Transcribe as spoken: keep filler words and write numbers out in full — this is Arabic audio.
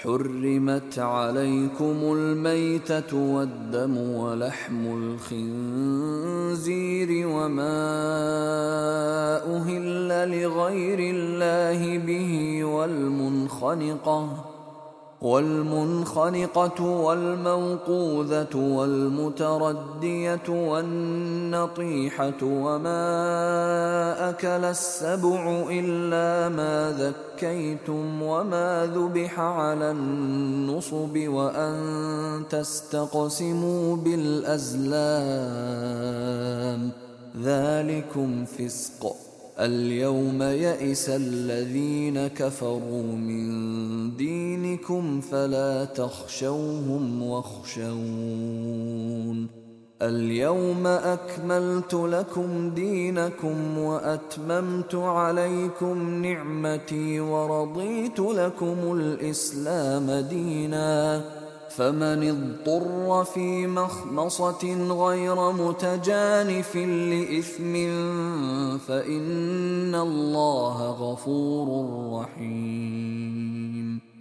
حرمت عليكم الميتة والدم ولحم الخنزير وما أهل لغير الله به والمنخنقة والمنخنقة والموقوذة والمتردية والنطيحة وما أكل السبع إلا ما ذكيتم وما ذبح على النصب وأن تستقسموا بالأزلام ذلكم فسق. اليوم يئس الذين كفروا من دينكم فلا تخشوهم واخشون. اليوم أكملت لكم دينكم وأتممت عليكم نعمتي ورضيت لكم الإسلام دينا. فمن اضطر في مخمصة غير متجانف لإثم فإن الله غفور رحيم.